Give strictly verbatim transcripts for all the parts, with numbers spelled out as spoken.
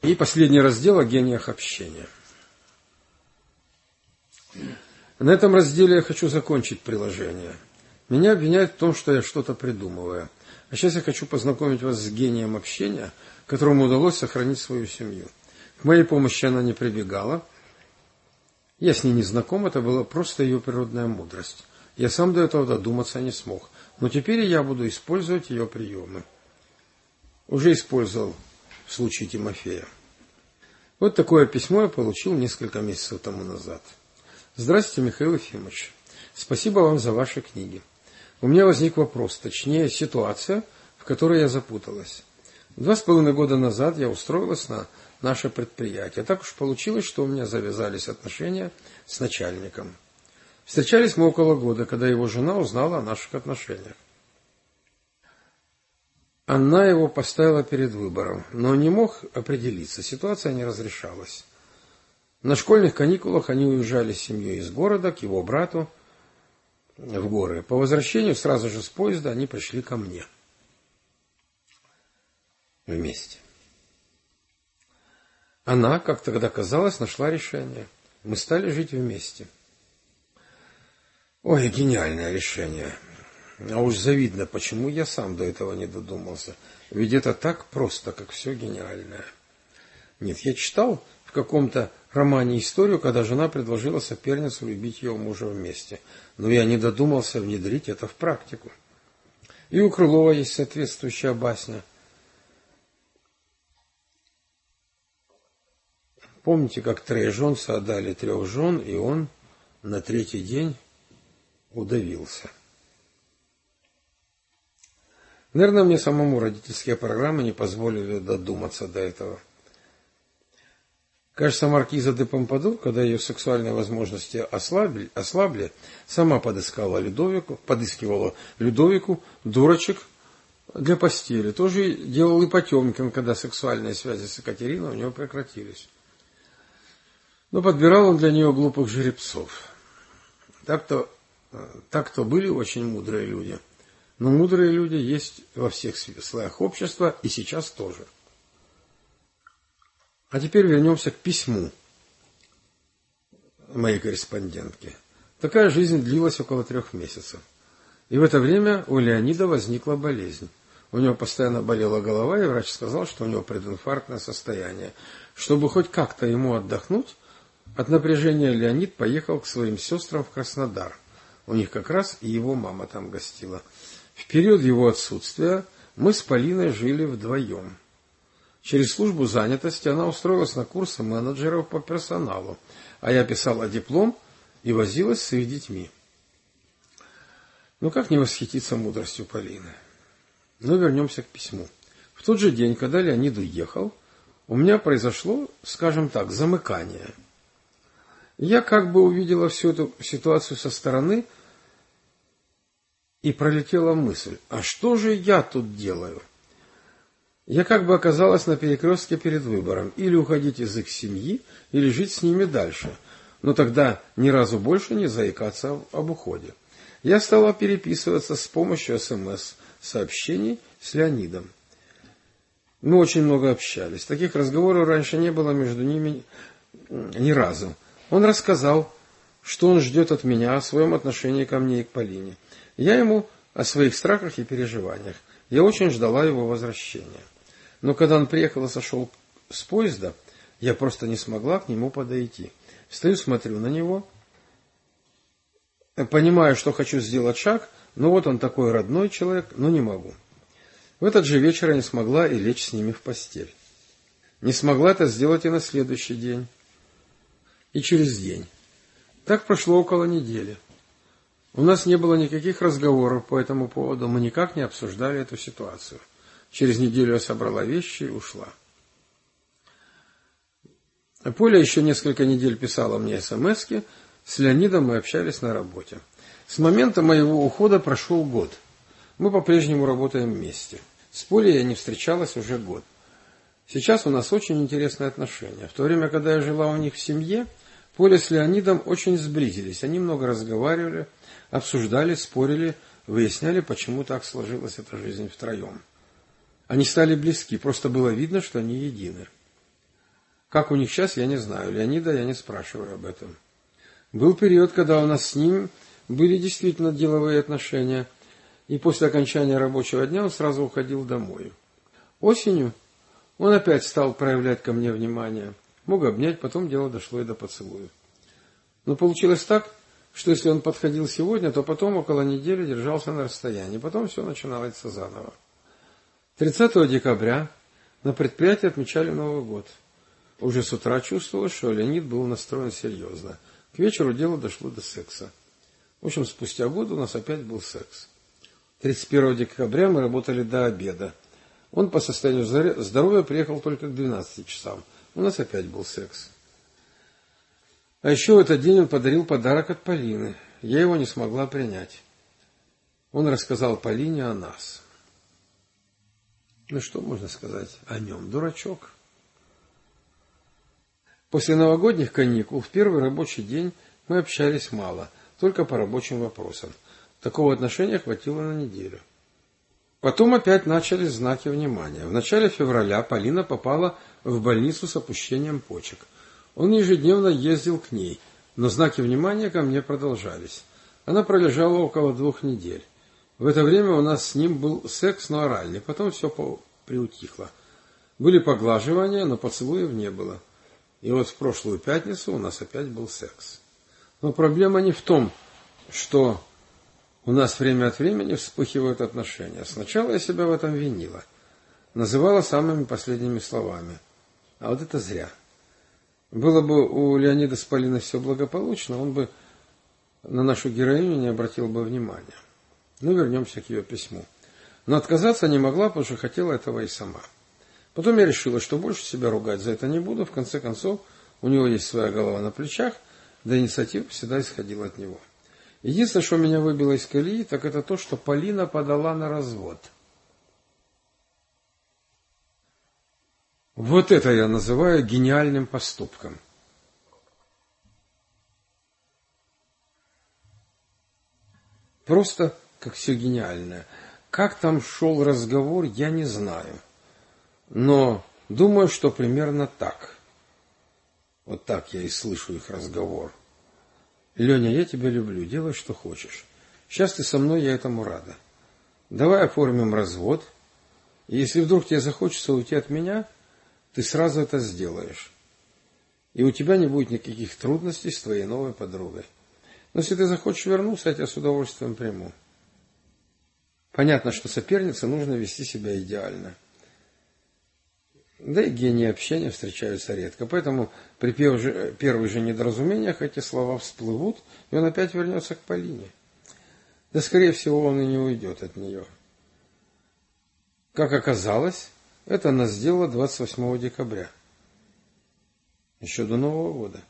И последний раздел о гениях общения. На этом разделе я хочу закончить приложение. Меня обвиняют в том, что я что-то придумываю. А сейчас я хочу познакомить вас с гением общения, которому удалось сохранить свою семью. К моей помощи она не прибегала. Я с ней не знаком, это была просто ее природная мудрость. Я сам до этого додуматься не смог. Но теперь я буду использовать ее приемы. Уже использовал в случае Тимофея. Вот такое письмо я получил несколько месяцев тому назад. Здравствуйте, Михаил Ефимович. Спасибо вам за ваши книги. У меня возник вопрос, точнее ситуация, в которой я запуталась. Два с половиной года назад я устроилась на наше предприятие. Так уж получилось, что у меня завязались отношения с начальником. Встречались мы около года, когда его жена узнала о наших отношениях. Она его поставила перед выбором, но не мог определиться, ситуация не разрешалась. На школьных каникулах они уезжали с семьей из города к его брату в горы. По возвращению сразу же с поезда они пришли ко мне. Вместе. Она, как тогда казалось, нашла решение. Мы стали жить вместе. Ой, гениальное решение. А уж завидно, почему я сам до этого не додумался. Ведь это так просто, как все гениальное. Нет, я читал в каком-то романе историю, когда жена предложила соперницу любить ее мужа вместе. Но я не додумался внедрить это в практику. И у Крылова есть соответствующая басня. Помните, как Троеженца отдали трех жен, и он на третий день удавился. Наверное, мне самому родительские программы не позволили додуматься до этого. Кажется, маркиза де Помпадур, когда ее сексуальные возможности ослабли, ослабли сама подыскала Людовику, подыскивала Людовику дурочек для постели. Тоже делал и Потемкин, когда сексуальные связи с Екатериной у него прекратились. Но подбирал он для нее глупых жеребцов. Так-то, так-то были очень мудрые люди. Но мудрые люди есть во всех слоях общества и сейчас тоже. А теперь вернемся к письму моей корреспондентки. Такая жизнь длилась около трех месяцев. И в это время у Леонида возникла болезнь. У него постоянно болела голова, и врач сказал, что у него прединфарктное состояние. Чтобы хоть как-то ему отдохнуть, от напряжения Леонид поехал к своим сестрам в Краснодар. У них как раз и его мама там гостила. В период его отсутствия мы с Полиной жили вдвоем. Через службу занятости она устроилась на курсы менеджеров по персоналу, а я писала диплом и возилась с их детьми. Ну как не восхититься мудростью Полины? Но вернемся к письму. В тот же день, когда Леонид уехал, у меня произошло, скажем так, замыкание. Я как бы увидела всю эту ситуацию со стороны, и пролетела мысль, а что же я тут делаю? Я как бы оказалась на перекрестке перед выбором, или уходить из их семьи, или жить с ними дальше, но тогда ни разу больше не заикаться об уходе. Я стала переписываться с помощью СМС-сообщений с Леонидом. Мы очень много общались, таких разговоров раньше не было между ними ни разу. Он рассказал, что он ждет от меня, о своем отношении ко мне и к Полине. Я ему о своих страхах и переживаниях. Я очень ждала его возвращения. Но когда он приехал и сошел с поезда, я просто не смогла к нему подойти. Стою, смотрю на него, понимаю, что хочу сделать шаг, но вот он такой родной человек, но не могу. В этот же вечер я не смогла и лечь с ними в постель. Не смогла это сделать и на следующий день, и через день. Так прошло около недели. У нас не было никаких разговоров по этому поводу, мы никак не обсуждали эту ситуацию. Через неделю я собрала вещи и ушла. Поля еще несколько недель писала мне смски, с Леонидом мы общались на работе. С момента моего ухода прошел год. Мы по-прежнему работаем вместе. С Полей я не встречалась уже год. Сейчас у нас очень интересные отношения. В то время, когда я жила у них в семье, Поля с Леонидом очень сблизились. Они много разговаривали, обсуждали, спорили, выясняли, почему так сложилась эта жизнь втроем. Они стали близки, просто было видно, что они едины. Как у них сейчас, я не знаю. Леонида я не спрашиваю об этом. Был период, когда у нас с ним были действительно деловые отношения, и после окончания рабочего дня он сразу уходил домой. Осенью он опять стал проявлять ко мне внимание. Мог обнять, потом дело дошло и до поцелуя. Но получилось так, что если он подходил сегодня, то потом около недели держался на расстоянии. Потом все начиналось заново. тридцатого декабря на предприятии отмечали Новый год. Уже с утра чувствовалось, что Леонид был настроен серьезно. К вечеру дело дошло до секса. В общем, спустя год у нас опять был секс. тридцать первого декабря мы работали до обеда. Он по состоянию здоровья приехал только к двенадцати часам. У нас опять был секс. А еще в этот день он подарил подарок от Полины. Я его не смогла принять. Он рассказал Полине о нас. Ну что можно сказать о нем? Дурачок. После новогодних каникул в первый рабочий день мы общались мало, только по рабочим вопросам. Такого отношения хватило на неделю. Потом опять начались знаки внимания. В начале февраля Полина попала в больницу с опущением почек. Он ежедневно ездил к ней, но знаки внимания ко мне продолжались. Она пролежала около двух недель. В это время у нас с ним был секс, но оральный, потом все приутихло. Были поглаживания, но поцелуев не было. И вот в прошлую пятницу у нас опять был секс. Но проблема не в том, что у нас время от времени вспыхивают отношения. Сначала я себя в этом винила. Называла самыми последними словами. А вот это зря. Было бы у Леонида с Полиной все благополучно, он бы на нашу героиню не обратил бы внимания. Ну, вернемся к ее письму. Но отказаться не могла, потому что хотела этого и сама. Потом я решила, что больше себя ругать за это не буду. В конце концов, у него есть своя голова на плечах, да инициатива всегда исходила от него. Единственное, что меня выбило из колеи, так это то, что Полина подала на развод. Вот это я называю гениальным поступком. Просто как все гениальное. Как там шел разговор, я не знаю. Но думаю, что примерно так. Вот так я и слышу их разговор. Леня, я тебя люблю, делай, что хочешь. Сейчас ты со мной, я этому рада. Давай оформим развод. И если вдруг тебе захочется уйти от меня, ты сразу это сделаешь. И у тебя не будет никаких трудностей с твоей новой подругой. Но если ты захочешь вернуться, я тебя с удовольствием приму. Понятно, что сопернице нужно вести себя идеально. Да и гении общения встречаются редко. Поэтому при первых же недоразумениях эти слова всплывут, и он опять вернется к Полине. Да, скорее всего, он и не уйдет от нее. Как оказалось, это она сделала двадцать восьмого декабря. Еще до Нового года.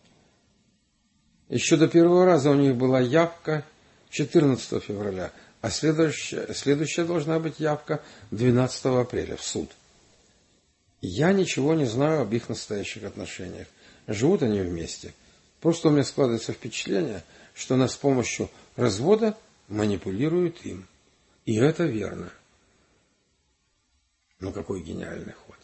Еще до первого раза у них была явка четырнадцатого февраля, а следующая, следующая должна быть явка двенадцатого апреля в суд. Я ничего не знаю об их настоящих отношениях. Живут они вместе. Просто у меня складывается впечатление, что она с помощью развода манипулирует им. И это верно. Ну, какой гениальный ход.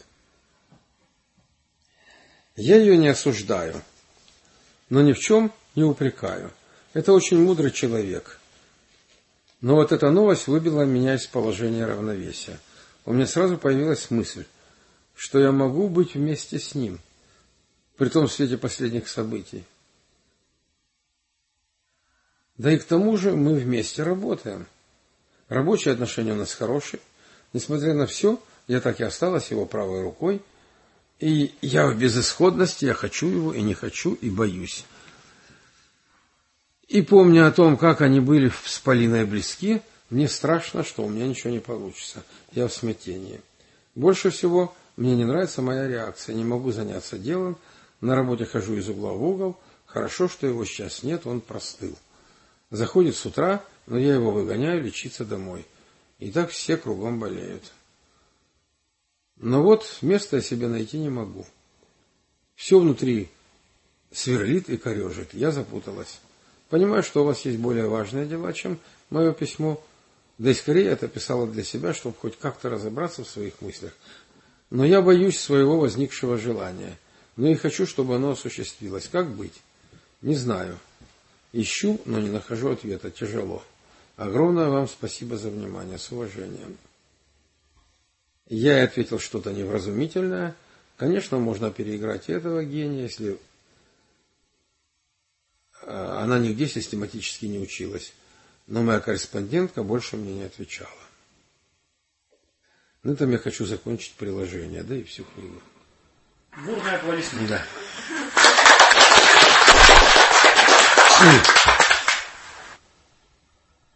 Я ее не осуждаю, но ни в чем не упрекаю. Это очень мудрый человек. Но вот эта новость выбила меня из положения равновесия. У меня сразу появилась мысль, что я могу быть вместе с ним, при том в свете последних событий. Да и к тому же мы вместе работаем. Рабочие отношения у нас хорошие. Несмотря на все, я так и осталась его правой рукой. И я в безысходности, я хочу его и не хочу, и боюсь. И помня о том, как они были с Полиной близки, мне страшно, что у меня ничего не получится. Я в смятении. Больше всего мне не нравится моя реакция. Не могу заняться делом. На работе хожу из угла в угол. Хорошо, что его сейчас нет, он простыл. Заходит с утра, но я его выгоняю лечиться домой. И так все кругом болеют. Но вот места я себе найти не могу. Все внутри сверлит и корежит. Я запуталась. Понимаю, что у вас есть более важные дела, чем мое письмо. Да и скорее я это писала для себя, чтобы хоть как-то разобраться в своих мыслях. Но я боюсь своего возникшего желания. но и хочу, чтобы оно осуществилось. Как быть? Не знаю. Ищу, но не нахожу ответа. Тяжело. Огромное вам спасибо за внимание. С уважением. Я и ответил что-то невразумительное. Конечно, можно переиграть и этого гения, если она нигде систематически не училась. Но моя корреспондентка больше мне не отвечала. На этом я хочу закончить приложение, да и всю книгу. Бурные аплодисменты. Да.